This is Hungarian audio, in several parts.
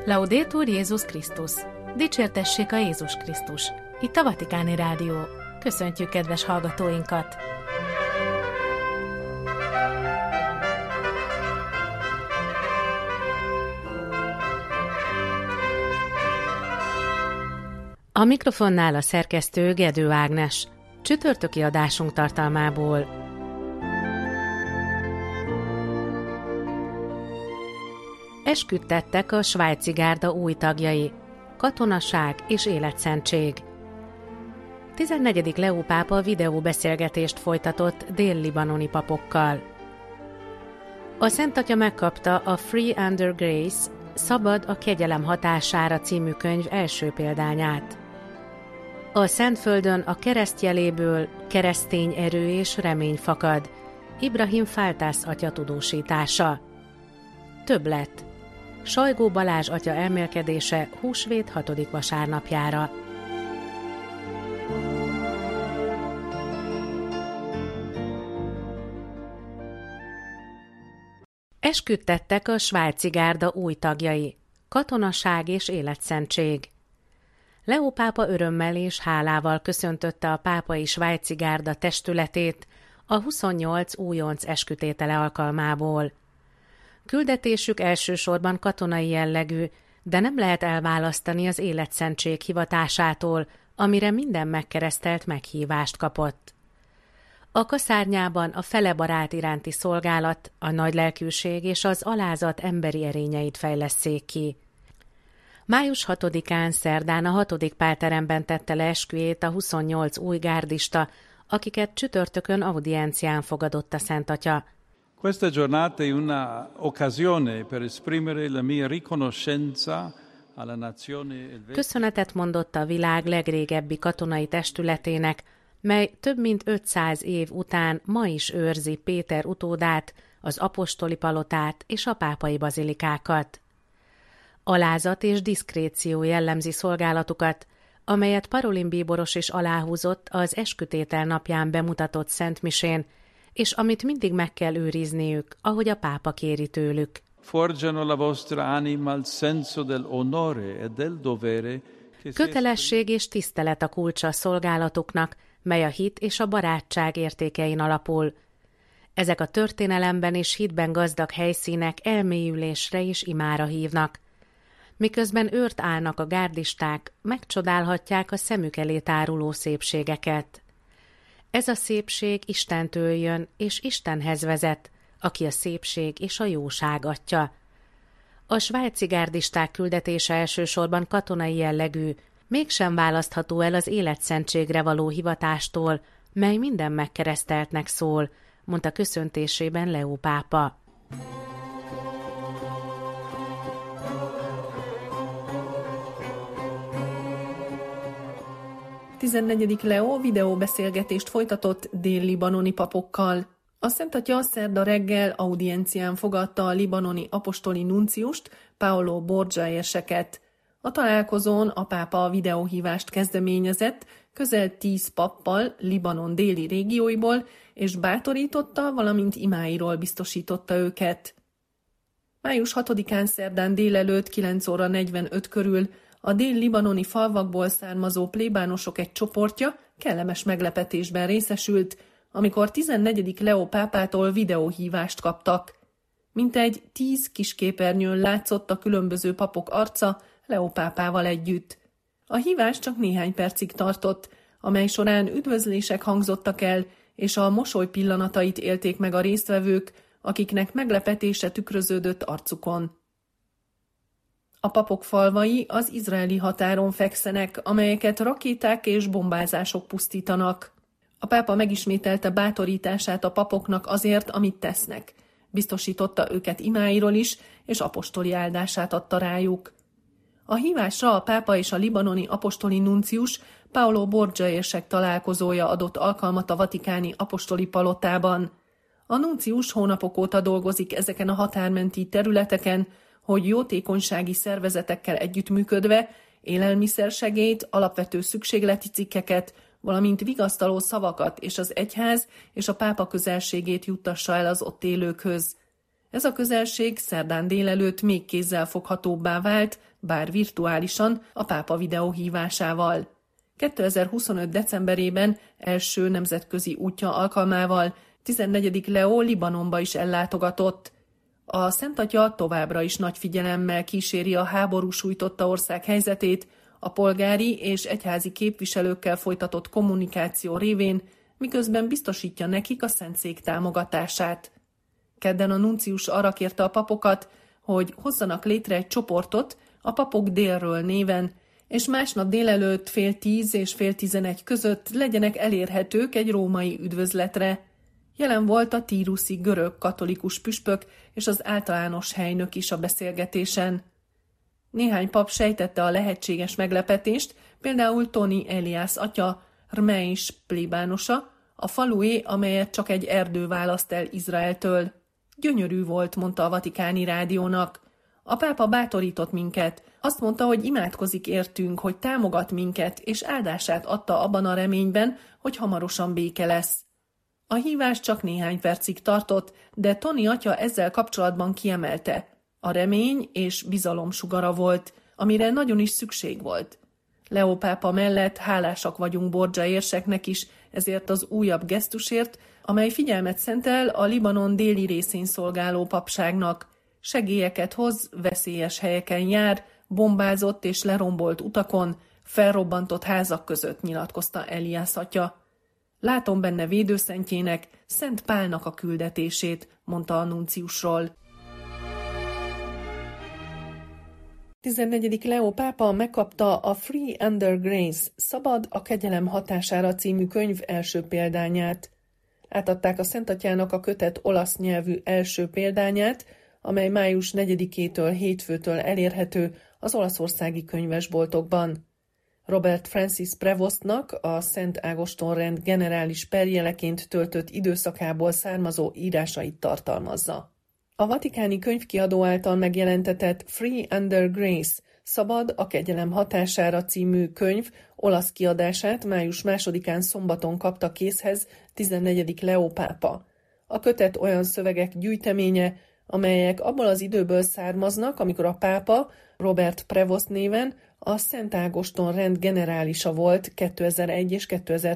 Laudetur Jézus Krisztus! Dicsértessék a Jézus Krisztus! Itt a Vatikáni Rádió. Köszöntjük kedves hallgatóinkat! A mikrofonnál a szerkesztő Gedő Ágnes. Csütörtöki adásunk tartalmából. Esküt tettek a svájci gárda új tagjai. Katonaság és életszentség. 14. Leó pápa videóbeszélgetést folytatott dél-libanoni papokkal. A Szent Atya megkapta a Free Under Grace, Szabad a kegyelem hatására című könyv első példányát. A Szentföldön a kereszt jeléből keresztény erő és remény fakad. Ibrahim Faltász atya tudósítása. Többlet. Sajgó Balázs atya elmélkedése húsvét 6. vasárnapjára. Esküt tettek a svájci gárda új tagjai. Katonaság és életszentség. Leó pápa örömmel és hálával köszöntötte a pápai svájci gárda testületét a 28 újonc eskütétele alkalmából. Küldetésük elsősorban katonai jellegű, de nem lehet elválasztani az életszentség hivatásától, amire minden megkeresztelt meghívást kapott. A kaszárnyában a fele barát iránti szolgálat, a nagylelkűség és az alázat emberi erényeit fejlesszék ki. Május 6-án szerdán a 6. Pálteremben tette le esküjét a 28 új gárdista, akiket csütörtökön audiencián fogadott a Szent Atya. Questa giornata è una occasione per esprimere la mia riconoscenza alla nazione. Köszönetet mondott a világ legrégebbi katonai testületének, mely több mint 500 év után ma is őrzi Péter utódát, az apostoli palotát és a pápai bazilikákat. Alázat és diszkréció jellemzi szolgálatukat, amelyet Parolin bíboros is aláhúzott az eskütétel napján bemutatott szentmisén, és amit mindig meg kell őrizniük, ahogy a pápa kéri tőlük. Forgiano la vostra anima il senso del onore e del dovere. Kötelesség és tisztelet a kulcsa a szolgálatuknak, mely a hit és a barátság értékein alapul. Ezek a történelemben és hitben gazdag helyszínek elmélyülésre és imára hívnak. Miközben őrt állnak a gárdisták, megcsodálhatják a szemük elé táruló szépségeket. Ez a szépség Istentől jön, és Istenhez vezet, aki a szépség és a jóság atya. A svájci gárdisták küldetése elsősorban katonai jellegű, mégsem választható el az életszenttségre való hivatástól, mely minden megkereszteltnek szól, mondta köszöntésében Leó pápa. A 14. Leó videóbeszélgetést folytatott dél-libanoni papokkal. A Szent Atya szerda reggel audiencián fogadta a libanoni apostoli nunciust, Paolo Borgia-eseket. A találkozón a pápa videóhívást kezdeményezett közel 10 pappal Libanon déli régióiból, és bátorította, valamint imáiról biztosította őket. Május 6-án szerdán délelőtt 9 óra 45 körül a dél-libanoni falvakból származó plébánosok egy csoportja kellemes meglepetésben részesült, amikor 14. Leó pápától videóhívást kaptak. Mintegy 10 kisképernyőn látszott a különböző papok arca Leó pápával együtt. A hívás csak néhány percig tartott, amely során üdvözlések hangzottak el, és a mosoly pillanatait élték meg a résztvevők, akiknek meglepetése tükröződött arcukon. A papok falvai az izraeli határon fekszenek, amelyeket rakéták és bombázások pusztítanak. A pápa megismételte bátorítását a papoknak azért, amit tesznek. Biztosította őket imáiról is, és apostoli áldását adta rájuk. A hívásra a pápa és a libanoni apostoli nuncius Paolo Borgia-esek találkozója adott alkalmat a vatikáni apostoli palotában. A nuncius hónapok óta dolgozik ezeken a határmenti területeken, hogy jótékonysági szervezetekkel együttműködve élelmiszersegélyt, alapvető szükségleti cikkeket, valamint vigasztaló szavakat és az egyház és a pápa közelségét juttassa el az ott élőkhöz. Ez a közelség szerdán délelőtt még kézzelfoghatóbbá vált, bár virtuálisan, a pápa videóhívásával. 2025. decemberében első nemzetközi útja alkalmával 14. Leó Libanonba is ellátogatott. A Szent Atya továbbra is nagy figyelemmel kíséri a háború sújtotta ország helyzetét, a polgári és egyházi képviselőkkel folytatott kommunikáció révén, miközben biztosítja nekik a Szentszék támogatását. Kedden a nuncius arra kérte a papokat, hogy hozzanak létre egy csoportot a Papok délről néven, és másnap délelőtt 9:30 és 10:30 között legyenek elérhetők egy római üdvözletre. Jelen volt a tíruszi görög katolikus püspök és az általános helynök is a beszélgetésen. Néhány pap sejtette a lehetséges meglepetést, például Tony Elias atya, Rmeis plébánosa, a falué, amelyet csak egy erdő választ el Izraeltől. Gyönyörű volt, mondta a Vatikáni rádiónak. A pápa bátorított minket, azt mondta, hogy imádkozik értünk, hogy támogat minket, és áldását adta abban a reményben, hogy hamarosan béke lesz. A hívás csak néhány percig tartott, de Tony atya ezzel kapcsolatban kiemelte. A remény és bizalom sugara volt, amire nagyon is szükség volt. Leó pápa mellett hálásak vagyunk Borgia érseknek is ezért az újabb gesztusért, amely figyelmet szentel a Libanon déli részén szolgáló papságnak. Segélyeket hoz, veszélyes helyeken jár, bombázott és lerombolt utakon, felrobbantott házak között, nyilatkozta Elias atya. Látom benne védőszentjének, Szent Pálnak a küldetését, mondta a nunciusról. 14. Leó pápa megkapta a Free Under Grace, Szabad a kegyelem hatására című könyv első példányát. Átadták a Szent Atyának a kötet olasz nyelvű első példányát, amely május 4-től hétfőtől elérhető az olaszországi könyvesboltokban. Robert Francis Prevostnak a Szent Ágoston rend generális perjeleként töltött időszakából származó írásait tartalmazza. A vatikáni könyvkiadó által megjelentetett Free Under Grace, Szabad a kegyelem hatására című könyv olasz kiadását május 2-án szombaton kapta készhez 14. Leó pápa. A kötet olyan szövegek gyűjteménye, amelyek abból az időből származnak, amikor a pápa Robert Prevost néven a Szent Ágoston rend generálisa volt 2001 és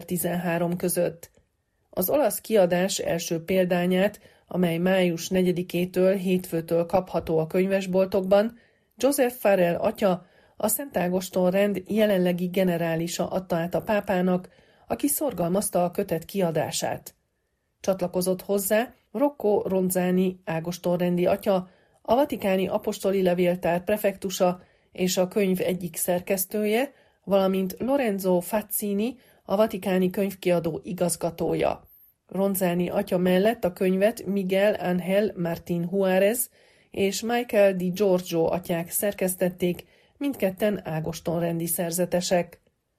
2013 között. Az olasz kiadás első példányát, amely május 4-től hétfőtől kapható a könyvesboltokban, Joseph Farrell atya, a Szent Ágoston rend jelenlegi generálisa adta át a pápának, aki szorgalmazta a kötet kiadását. Csatlakozott hozzá Rocco Ronzani ágostonrendi atya, a vatikáni apostoli levéltár prefektusa és a könyv egyik szerkesztője, valamint Lorenzo Fazzini, a vatikáni könyvkiadó igazgatója. Ronzani atya mellett a könyvet Miguel Ángel Martín Juárez és Michael Di Giorgio atyák szerkesztették, mindketten ágostonrendi szerzetesek.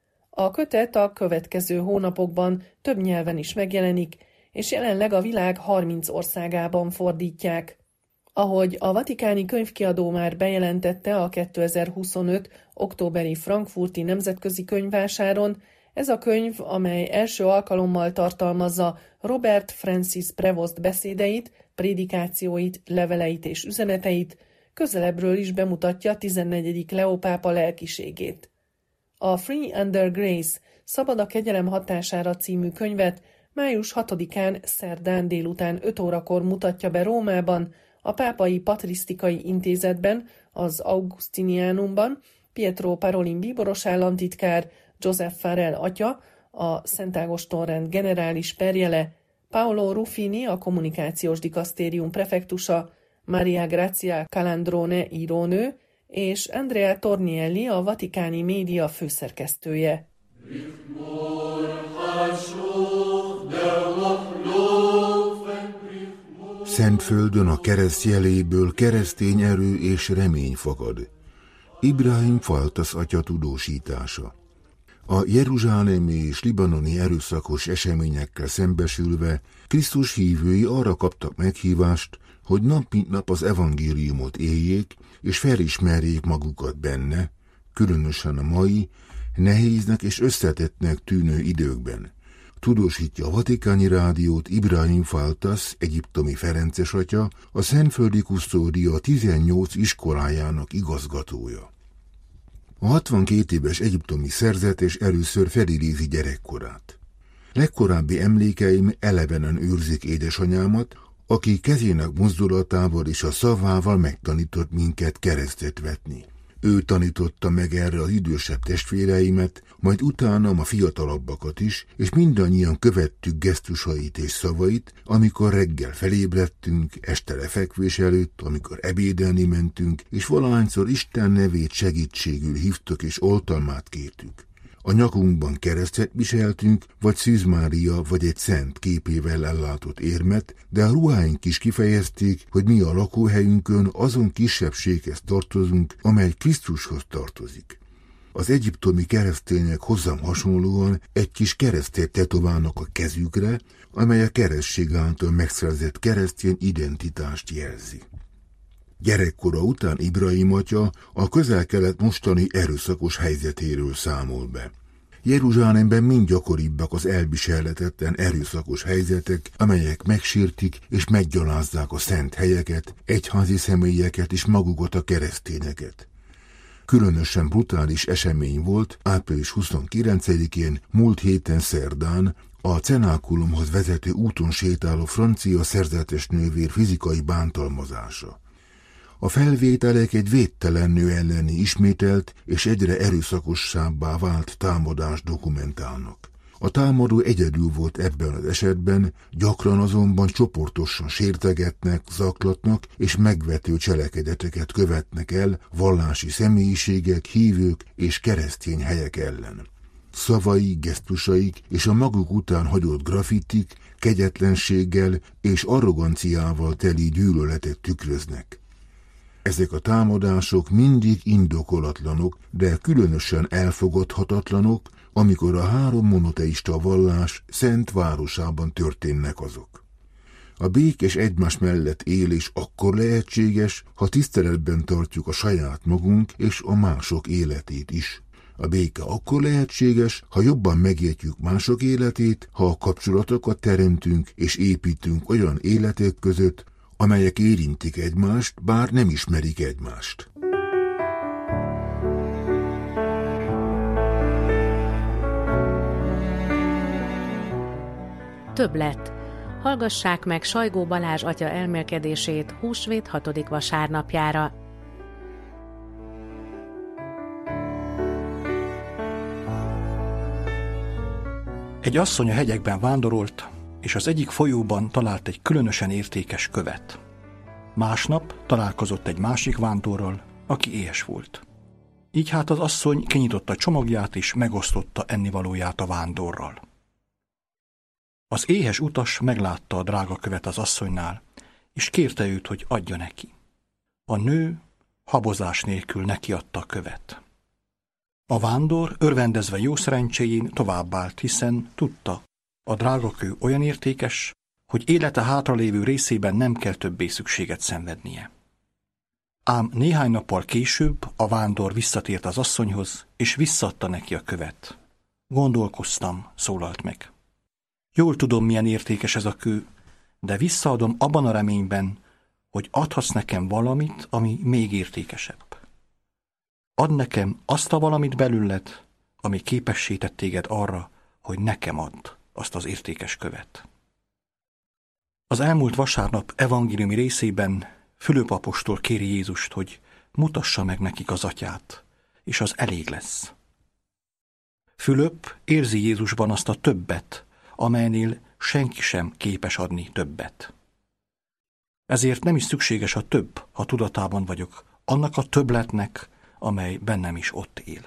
A kötet a következő hónapokban több nyelven is megjelenik, és jelenleg a világ 30 országában fordítják. Ahogy a vatikáni könyvkiadó már bejelentette a 2025. októberi frankfurti nemzetközi könyvvásáron, ez a könyv, amely első alkalommal tartalmazza Robert Francis Prevost beszédeit, prédikációit, leveleit és üzeneteit, közelebbről is bemutatja 14. Leó pápa lelkiségét. A Free Under Grace, Szabad a kegyelem hatására című könyvet május 6-án szerdán délután 5 órakor mutatja be Rómában, a Pápai Patrisztikai Intézetben, az Augustinianumban, Pietro Parolin bíboros államtitkár, Joseph Farrell atya, a Szent Ágoston rend generális perjele, Paolo Ruffini, a kommunikációs dikasztérium prefektusa, Maria Grazia Calandrone írónő, és Andrea Tornielli, a vatikáni média főszerkesztője. Szentföldön a kereszt jeléből keresztény erő és remény fakad. Ibrahim Faltas atya tudósítása. A jeruzsálemi és libanoni erőszakos eseményekkel szembesülve Krisztus hívői arra kaptak meghívást, hogy nap mint nap az evangéliumot éljék, és felismerjék magukat benne, különösen a mai, nehéznek és összetettnek tűnő időkben. tudósítja a Vatikáni Rádiót Ibrahim Faltas, egyiptomi ferences atya, a Szentföldi Kusztódia 18 iskolájának igazgatója. A 62 éves egyiptomi szerzetes először felidézi gyerekkorát. Legkorábbi emlékeim elevenen őrzik édesanyámat, aki kezének mozdulatával és a szavával megtanított minket keresztet vetni. Ő tanította meg erre az idősebb testvéreimet, majd utánam a fiatalabbakat is, és mindannyian követtük gesztusait és szavait, amikor reggel felébredtünk, este lefekvés előtt, amikor ebédelni mentünk, és valahányszor Isten nevét segítségül hívtuk és oltalmát kértük. A nyakunkban keresztet viseltünk, vagy Szűz Mária, vagy egy szent képével ellátott érmet, de a ruháink is kifejezték, hogy mi a lakóhelyünkön azon kisebbséghez tartozunk, amely Krisztushoz tartozik. Az egyiptomi keresztények hozzám hasonlóan egy kis keresztet tetoválnak a kezükre, amely a keresztség által megszerzett keresztény identitást jelzi. Gyerekkora után Ibrahim atya a Közel-Kelet mostani erőszakos helyzetéről számol be. Jeruzsálemben mind gyakoribbak az elviselhetetlen erőszakos helyzetek, amelyek megsértik és meggyalázzák a szent helyeket, egyházi személyeket és magukat a keresztényeket. Különösen brutális esemény volt április 29-én, múlt héten szerdán, a cenákulumhoz vezető úton sétáló francia szerzetes nővér fizikai bántalmazása. A felvételek egy védtelen nő elleni ismételt és egyre erőszakosabbá vált támadást dokumentálnak. A támadó egyedül volt ebben az esetben, gyakran azonban csoportosan sértegetnek, zaklatnak és megvető cselekedeteket követnek el vallási személyiségek, hívők és keresztény helyek ellen. Szavai, gesztusaik és a maguk után hagyott graffitik kegyetlenséggel és arroganciával teli gyűlöletet tükröznek. Ezek a támadások mindig indokolatlanok, de különösen elfogadhatatlanok, amikor a három monoteista vallás szent városában történnek azok. A békés egymás mellett élés akkor lehetséges, ha tiszteletben tartjuk a saját magunk és a mások életét is. A béke akkor lehetséges, ha jobban megértjük mások életét, ha a kapcsolatokat teremtünk és építünk olyan életek között, amelyek érintik egymást, bár nem ismerik egymást. Többlet. Hallgassák meg Sajgó Balázs atya elmélkedését húsvét 6. vasárnapjára. Egy asszony a hegyekben vándorolt, és az egyik folyóban talált egy különösen értékes követ. Másnap találkozott egy másik vándorral, aki éhes volt. Így hát az asszony kinyitotta csomagját és megosztotta ennivalóját a vándorral. Az éhes utas meglátta a drága követ az asszonynál, és kérte őt, hogy adja neki. A nő habozás nélkül nekiadta a követ. A vándor örvendezve jó szerencséjén továbbált, hiszen tudta, a drága kő olyan értékes, hogy élete hátralévő részében nem kell többé szükséget szenvednie. Ám néhány nappal később a vándor visszatért az asszonyhoz, és visszaadta neki a követ. Gondolkoztam, szólalt meg. Jól tudom, milyen értékes ez a kő, de visszaadom abban a reményben, hogy adhatsz nekem valamit, ami még értékesebb. Add nekem azt a valamit belőled, ami képessé tett téged arra, hogy nekem add azt az értékes követ. Az elmúlt vasárnap evangéliumi részében Fülöp apostol kéri Jézust, hogy mutassa meg nekik az atyát, és az elég lesz. Fülöp érzi Jézusban azt a többet, amelynél senki sem képes adni többet. Ezért nem is szükséges a több, ha tudatában vagyok annak a többletnek, amely bennem is ott él.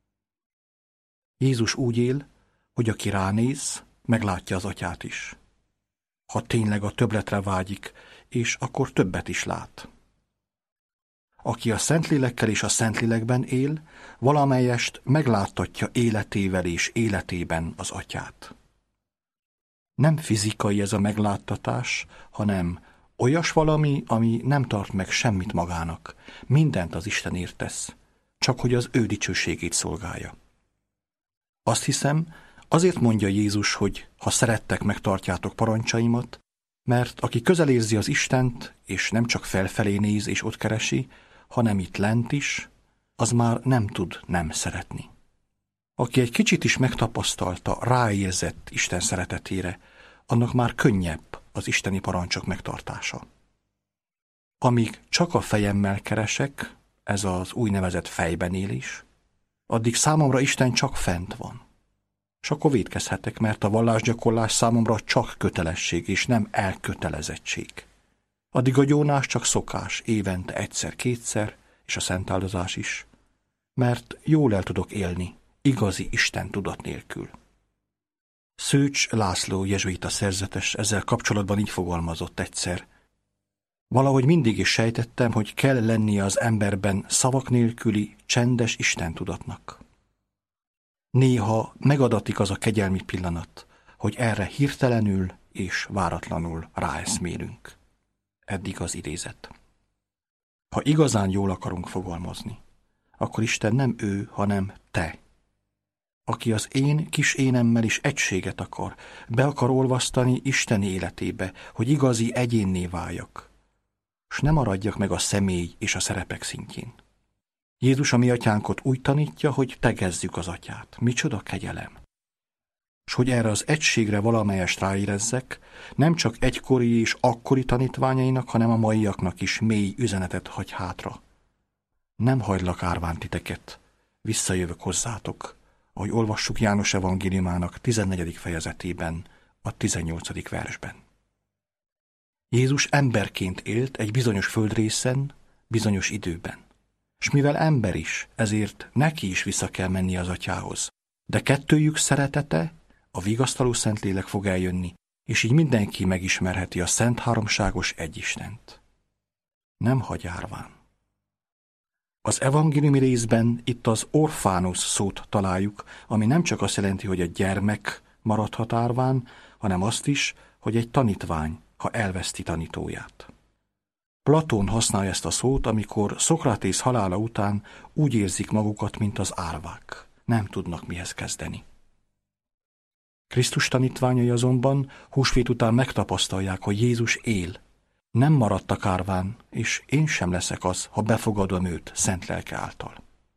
Jézus úgy él, hogy aki ránéz, meglátja az atyát is. Ha tényleg a többletre vágyik, és akkor többet is lát. Aki a Szentlélekkel és a Szentlélekben él, valamelyest megláttatja életével és életében az atyát. Nem fizikai ez a megláttatás, hanem olyas valami, ami nem tart meg semmit magának, mindent az Istenért tesz, csak hogy az ő dicsőségét szolgálja. Azt hiszem, Azért mondja Jézus, hogy ha szerettek, megtartjátok parancsaimat, mert aki közel érzi az Istent, és nem csak felfelé néz és ott keresi, hanem itt lent is, az már nem tud nem szeretni. Aki egy kicsit is megtapasztalta, ráérzett Isten szeretetére, annak már könnyebb az isteni parancsok megtartása. Amíg csak a fejemmel keresek, ez az úgynevezett fejbenélés, addig számomra Isten csak fent van. És akkor vétkezhetek, mert a vallásgyakorlás számomra csak kötelesség, és nem elkötelezettség. Addig a gyónás csak szokás, évente egyszer-kétszer, és a szentáldozás is, mert jól el tudok élni, igazi Isten tudat nélkül. Szőcs László jezsuita szerzetes ezzel kapcsolatban így fogalmazott egyszer. Valahogy mindig is sejtettem, hogy kell lennie az emberben szavak nélküli, csendes Isten tudatnak. Néha megadatik az a kegyelmi pillanat, hogy erre hirtelenül és váratlanul ráeszmélünk. Eddig az idézet. Ha igazán jól akarunk fogalmazni, akkor Isten nem ő, hanem te. Aki az én kis énemmel is egységet akar, be akar olvasztani Isten életébe, hogy igazi egyénné váljak, s nem maradjak meg a személy és a szerepek szintjén. Jézus a mi atyánkot úgy tanítja, hogy tegezzük az atyát. Micsoda kegyelem! S hogy erre az egységre valamelyest ráérezzek, nem csak egykori és akkori tanítványainak, hanem a maiaknak is mély üzenetet hagy hátra. Nem hagylak árván titeket, visszajövök hozzátok, ahogy olvassuk János evangéliumának 14. fejezetében, a 18. versben. Jézus emberként élt egy bizonyos földrészen, bizonyos időben. És mivel ember is, ezért neki is vissza kell menni az atyához. De kettőjük szeretete, a vigasztaló Szentlélek fog eljönni, és így mindenki megismerheti a szent háromságos egyistent. Nem hagy árván. Az evangéliumi részben itt az orfánusz szót találjuk, ami nem csak azt jelenti, hogy egy gyermek maradhat árván, hanem azt is, hogy egy tanítvány, ha elveszti tanítóját. Platón használja ezt a szót, amikor Szokratész halála után úgy érzik magukat, mint az árvák. Nem tudnak mihez kezdeni. Krisztus tanítványai azonban húsvét után megtapasztalják, hogy Jézus él. Nem maradtak árván, és én sem leszek az, ha befogadom őt szent lelke által.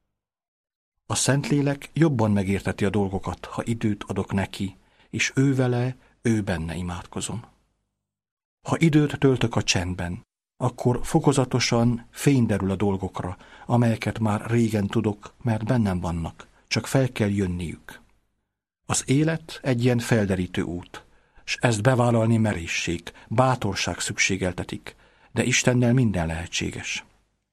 A Szentlélek jobban megérteti a dolgokat, ha időt adok neki, és ő vele, ő benne imádkozom. Ha időt töltök a csendben, akkor fokozatosan fény derül a dolgokra, amelyeket már régen tudok, mert bennem vannak, csak fel kell jönniük. Az élet egy ilyen felderítő út, s ezt bevállalni merészség, bátorság szükségeltetik, de Istennel minden lehetséges.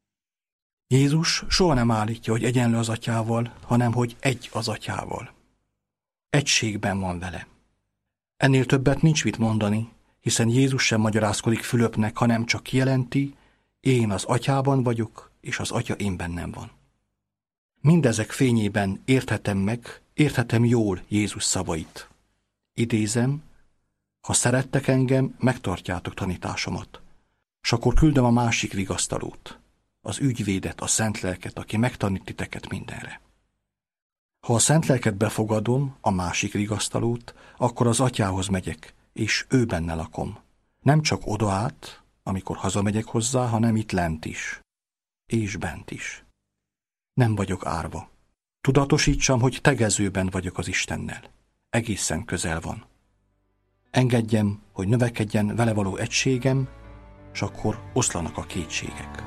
Jézus soha nem állítja, hogy egyenlő az atyával, hanem hogy egy az atyával. Egységben van vele. Ennél többet nincs mit mondani, hiszen Jézus sem magyarázkodik Fülöpnek, hanem csak kijelenti, én az atyában vagyok, és az atya én bennem van. Mindezek fényében érthetem jól Jézus szavait. Idézem, ha szerettek engem, megtartjátok tanításomat, s akkor küldöm a másik vigasztalót, az ügyvédet, a Szentlelket, aki megtanít titeket mindenre. Ha a Szentlelket befogadom, a másik vigasztalót, akkor az atyához megyek, és ő benne lakom. Nem csak oda át, amikor hazamegyek hozzá, hanem itt lent is, és bent is. Nem vagyok árva. Tudatosítsam, hogy tegezőben vagyok az Istennel. Egészen közel van. Engedjem, hogy növekedjen vele való egységem, és akkor oszlanak a kétségek.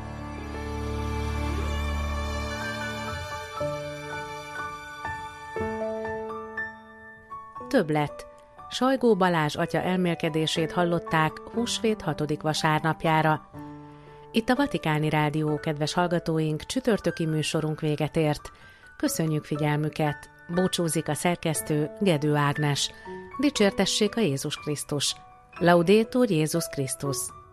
Többlet. Sajgó Balázs atya elmélkedését hallották húsvét 6. vasárnapjára. Itt a Vatikáni Rádió, kedves hallgatóink, csütörtöki műsorunk véget ért. Köszönjük figyelmüket! Búcsúzik a szerkesztő, Gedő Ágnes. Dicsértessék a Jézus Krisztus! Laudetur Jézus Krisztus!